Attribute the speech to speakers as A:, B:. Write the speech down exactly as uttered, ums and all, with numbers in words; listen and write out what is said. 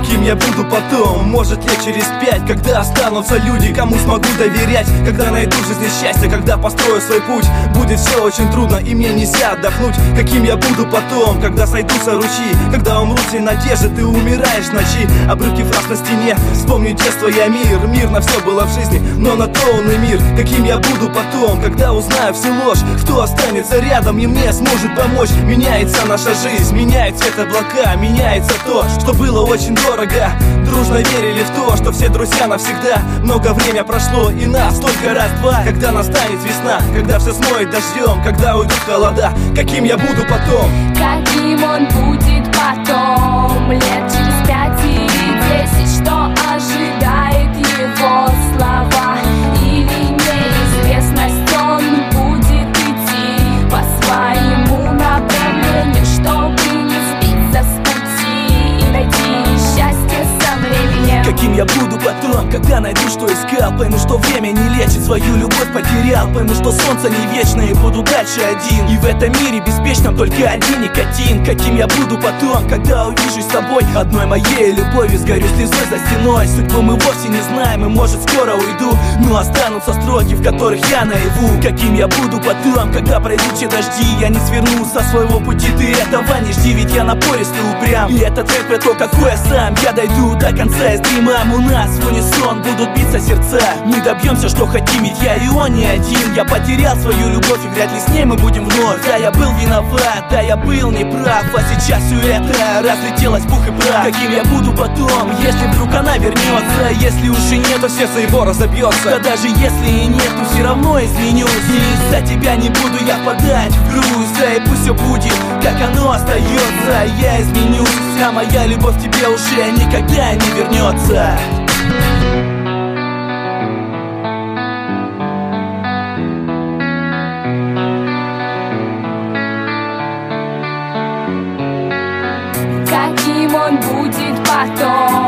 A: каким я буду потом. Может лет через пять, когда останутся люди, кому смогу доверять, когда найду в жизни счастье, когда построю свой путь. Будет все очень трудно и мне нельзя отдохнуть. Каким я буду потом, когда сойдутся ручьи, когда умрут все надежды, ты умираешь в ночи. Обрывки фраз на стене, вспомни детство, я мир. Мирно все было в жизни, но на то он и мир. Каким я буду потом, когда узнаю всю ложь, кто останется рядом и мне сможет помочь. Меняется наша жизнь, меняет цвет облака, меняется то, что было очень дорого. Дружно верили в то, что все друзья навсегда. Много время прошло и нас только раз-два. Когда настанет весна, когда все смоет дождем, когда уйдут холода, каким я буду потом?
B: Каким он будет потом, лет через пять или десять, что ожидает его слова или неизвестность, он будет идти по своему направлению, чтобы не сбиться с пути и найти счастье со временем.
C: Каким я буду потом, когда найду, что искал, пойму, что время не лечит, свою любовь потерял, пойму, что солнце не вечное и буду дальше один. И в этом мире беспечном только один никотин. Каким я буду потом, когда увижусь с тобой, одной моей любовью сгорю слезой за стеной. Судьбу мы вовсе не знаем, и может скоро уйду, но останутся строки, в которых я наяву. Каким я буду потом, когда пройдут все дожди, я не сверну со своего пути, ты этого не жди, ведь я напористый упрям. И этот трек про то, какой я сам, я дойду до конца и с дримом у нас в унисон будут биться сердца. Мы добьемся, что хотим, ведь я и он не один. Я потерял свою любовь, и вряд ли с ней мы будем вновь. Да, я был виноват, да, я был неправ, а сейчас все это разлетелось в пух и прах. Каким я буду потом, если вдруг она вернется? Если уж и нет, то сердце его разобьется. Да даже если и нет, то все равно изменюсь. И из-за тебя не буду я впадать в грусть. Да и пусть все будет, как оно остается. Я изменюсь, а моя любовь к тебе уже никогда не вернется.
B: Каким он будет потом,